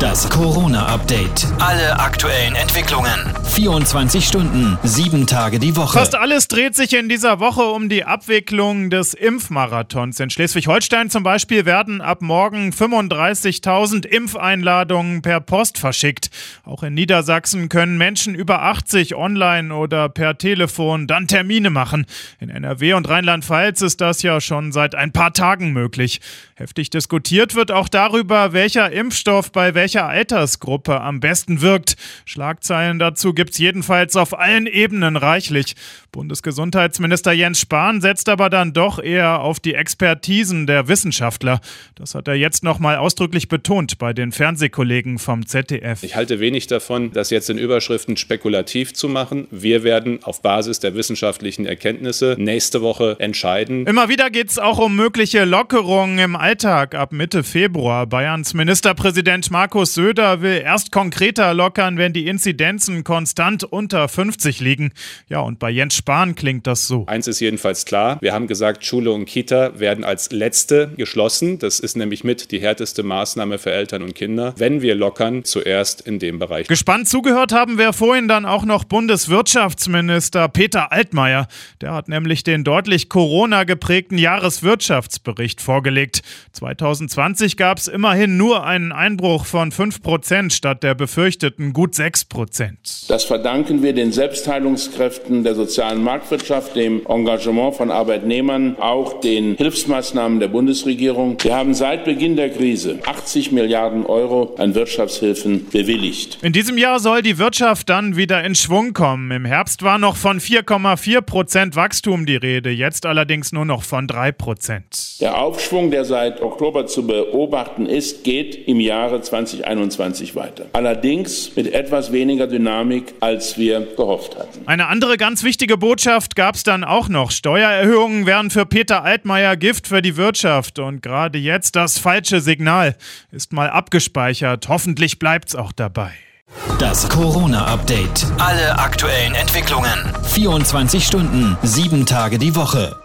Das Corona-Update. Alle aktuellen Entwicklungen. 24 Stunden, 7 Tage die Woche. Fast alles dreht sich in dieser Woche um die Abwicklung des Impfmarathons. In Schleswig-Holstein zum Beispiel werden ab morgen 35.000 Impfeinladungen per Post verschickt. Auch in Niedersachsen können Menschen über 80 online oder per Telefon dann Termine machen. In NRW und Rheinland-Pfalz ist das ja schon seit ein paar Tagen möglich. Heftig diskutiert wird auch darüber, welcher Impfstoff bei welcher Altersgruppe am besten wirkt. Schlagzeilen dazu gibt's jedenfalls auf allen Ebenen reichlich. Bundesgesundheitsminister Jens Spahn setzt aber dann doch eher auf die Expertisen der Wissenschaftler. Das hat er jetzt nochmal ausdrücklich betont bei den Fernsehkollegen vom ZDF. Ich halte wenig davon, das jetzt in Überschriften spekulativ zu machen. Wir werden auf Basis der wissenschaftlichen Erkenntnisse nächste Woche entscheiden. Immer wieder geht's auch um mögliche Lockerungen im Alltag ab Mitte Februar. Bayerns Ministerpräsident Markus Söder will erst konkreter lockern, wenn die Inzidenzen konstant unter 50 liegen. Ja, und bei Jens Spahn klingt das so. Eins ist jedenfalls klar, wir haben gesagt, Schule und Kita werden als letzte geschlossen. Das ist nämlich mit die härteste Maßnahme für Eltern und Kinder. Wenn wir lockern, zuerst in dem Bereich. Gespannt zugehört haben wir vorhin dann auch noch Bundeswirtschaftsminister Peter Altmaier. Der hat nämlich den deutlich Corona geprägten Jahreswirtschaftsbericht vorgelegt. 2020 gab es immerhin nur einen Einbruch von 5% statt der befürchteten gut 6%. Das verdanken wir den Selbstheilungskräften der sozialen Marktwirtschaft, dem Engagement von Arbeitnehmern, auch den Hilfsmaßnahmen der Bundesregierung. Wir haben seit Beginn der Krise 80 Milliarden Euro an Wirtschaftshilfen bewilligt. In diesem Jahr soll die Wirtschaft dann wieder in Schwung kommen. Im Herbst war noch von 4,4% Wachstum die Rede, jetzt allerdings nur noch von 3%. Der Aufschwung, der seit Oktober zu beobachten ist, geht im Jahre 2021 weiter. Allerdings mit etwas weniger Dynamik, als wir gehofft hatten. Eine andere ganz wichtige Botschaft gab es dann auch noch. Steuererhöhungen wären für Peter Altmaier Gift für die Wirtschaft. Und gerade jetzt das falsche Signal ist mal abgespeichert. Hoffentlich bleibt's auch dabei. Das Corona-Update. Alle aktuellen Entwicklungen. 24 Stunden, 7 Tage die Woche.